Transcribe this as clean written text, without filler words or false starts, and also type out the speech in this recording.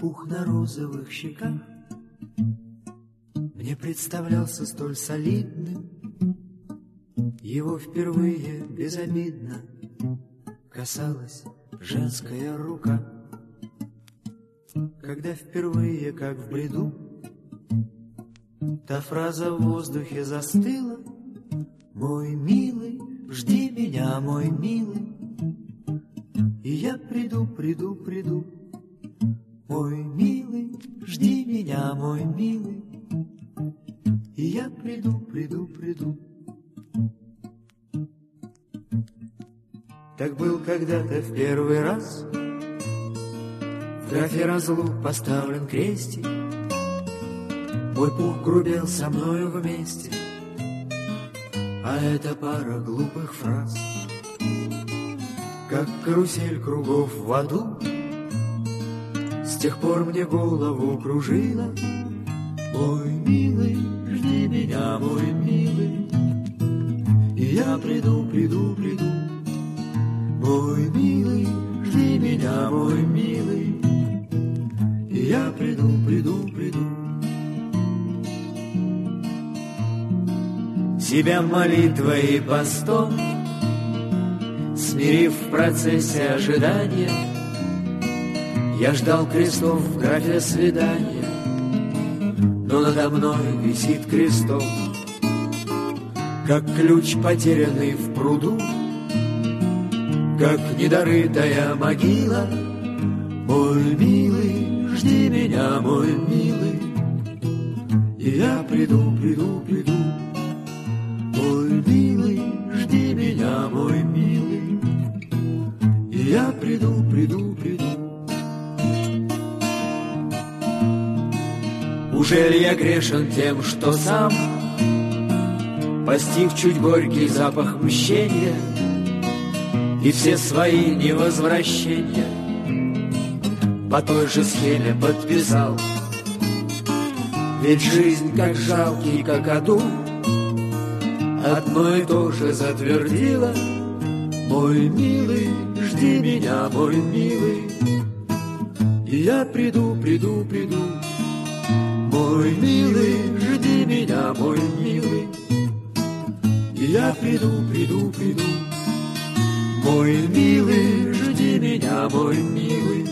пух на розовых щеках мне представлялся столь солидным. Его впервые безобидно касалась женская рука. Когда впервые, как в бреду, та фраза в воздухе застыла: «Мой милый, жди меня, мой милый, и я приду, приду, приду. Мой милый, жди меня, мой милый, и я приду, приду, приду». Так был когда-то в первый раз в графе разлук поставлен крестик. Мой пух грубел со мною вместе, а это пара глупых фраз, как карусель кругов в аду. С тех пор мне голову кружила: «Мой милый, жди меня, мой милый, и я приду, приду, приду. Мой милый, жди меня, мой милый, и я приду, приду, приду». Себя молитвой и постом смирив в процессе ожидания, я ждал крестов в графе свидания, но надо мной висит крестом, как ключ, потерянный в пруду, как недорытая могила. Мой милый, жди меня, мой милый, и я приду, приду, приду. Мой милый, жди меня, мой милый, и я приду, приду, приду. Ужели я грешен тем, что сам постиг чуть горький запах мщения и все свои невозвращения по той же схеме подписал? Ведь жизнь, как жалкий какаду, одно и то же затвердила: «Мой милый, жди меня, мой милый, и я приду, приду, приду. Мой милый, жди меня, мой милый, и я приду, приду, приду. Мой милый, жди меня, мой милый,